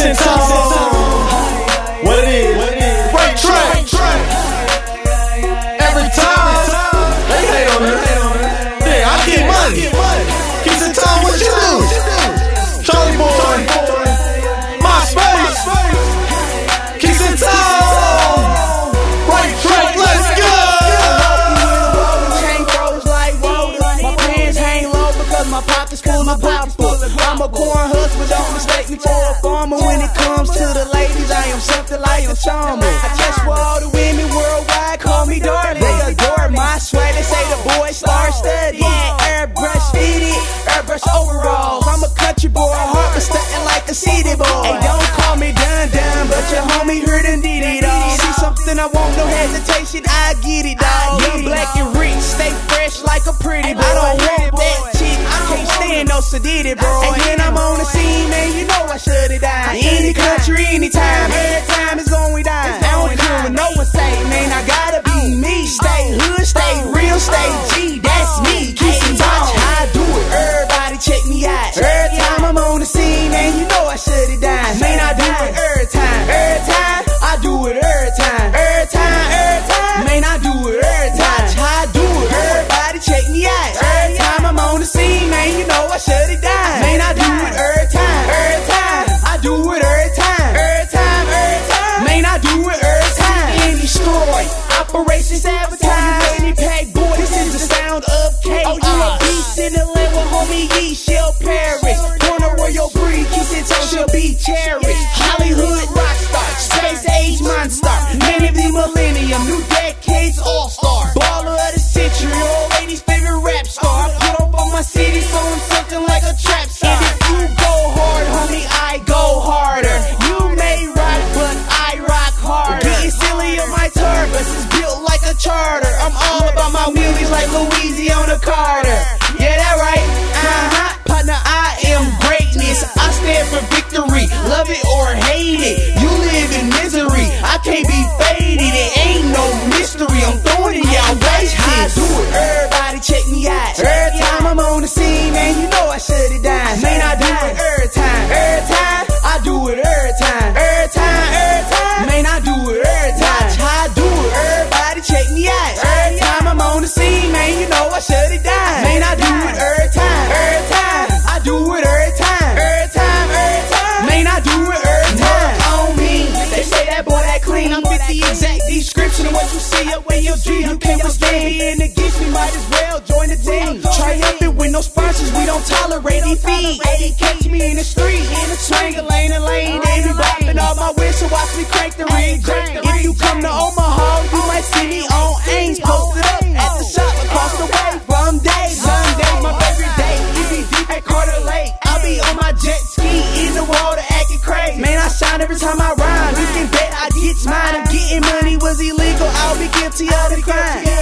in town. What it is? Break track. Every time they hate on it. Yeah, I get money. Keeps in town. What you do? Charlie boy, my space. Keeps in town. Break track. Let's go. Chain froze like rollers. My pants hang low because my pockets full of pops. I'm a corn hustler, don't mistake me for a farmer. When it comes to the ladies, I am something like a charmer. I guess for all the women worldwide, call me darling. They adore my swag, they say the boy star study. Airbrush fitted, airbrush overalls. I'm a country boy, heart but stuntin' like a city boy. Hey, don't call me dun, but your homie here done did it all. See something I want, no hesitation, I get it, dog. Young, black and rich, stay fresh like a pretty boy. I don't want that chick, I can't stand no sedity, bro. And when I'm on the scene, man, you know I shut it down. Any country, anytime, every time it's going down. I don't care what no one say, man, I gotta be me. Stay hood, stay real, stay G, that's me. Keep it watch how I do it, everybody check me out. Every time I'm on the scene, man, you know I shut it down. Man, I do it every time, I do it every time. Man, I do it every time. Watch how I do it, everybody check me out. Every time I'm on the scene, man, you know I shut it down. Man, I do it every time, I do it every time. Man, I do it every time. And destroy, Operation Sabotage. Any pack boy, this is the sound of chaos. Oh, you a beast in the land with homie Yee shall perish. Corner where your breed keeps its own shall be cherished. Hollywood rock star, space age monster. Man of the millennium, new decades all-star. Baller of the century, old lady's favorite rap star. Put up on my city, so I'm something like a trap star. And if you go hard, homie, I go harder. You may rock, but I rock harder. Getting silly on my turbus is built like a charter. I'm all about my wheelies like Louisiana Carter. Yeah, that right, partner, I am greatness. I stand for victory, love it or hate it. You live in misery, I can't be faded. It ain't no mystery, I'm throwing it out waste. I do it, everybody check me out. Every time I'm on the scene, man, you know I shut it down. Man, I do it every time, I do it every time. Man, I do it every time. Watch how I do it, everybody check me out. Every time I'm on the scene, man, you know I shut it down. Man, I do it every time, I do it every time. Man, I do it every time. On me, they say that boy that clean. I'm with the exact description of what you see up when you dream. You can't withstand me and against me, might as well join the team. Triumphant with no sponsors, we don't tolerate defeat. Catch me in the street, swing a lane to lane. They be rapping all my wish, so watch me crank the ring. If you come to Omaha, you might see me on Ames, posted up at the shop across the way from Dave. Sunday, my favorite day, we be deep at Carter Lake. I be on my jet ski in the water acting crazy. Man, I shine every time I rhyme. You can bet I get mine. I'm getting money was illegal, I'll be guilty of the crime.